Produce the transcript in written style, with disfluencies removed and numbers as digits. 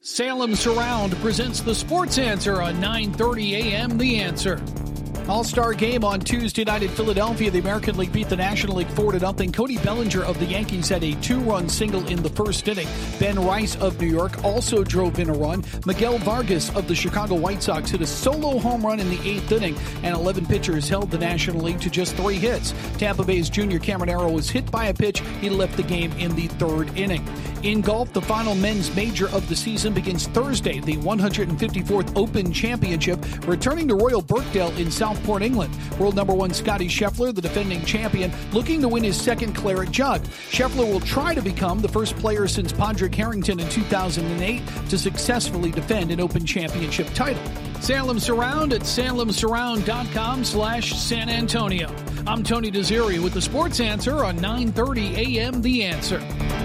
Salem Surround presents the Sports Answer on 9:30 a.m. The Answer. All-Star game on Tuesday night in Philadelphia. The American League beat the National League 4-0. Cody Bellinger of the Yankees had a two-run single in the first inning. Ben Rice of New York also drove in a run. Miguel Vargas of the Chicago White Sox hit a solo home run in the eighth inning, and 11 pitchers held the National League to just 3 hits. Tampa Bay's Junior Caminero was hit by a pitch. He left the game in the third inning. In golf, the final men's major of the season begins Thursday, the 154th Open Championship, returning to Royal Birkdale in Southport, England. World number one Scottie Scheffler, the defending champion, looking to win his second claret jug. Scheffler will try to become the first player since Padraig Harrington in 2008 to successfully defend an Open Championship title. Salem Surround at salemsurround.com/San Antonio. I'm Tony Desiri with the Sports Answer on 9:30 a.m. The Answer.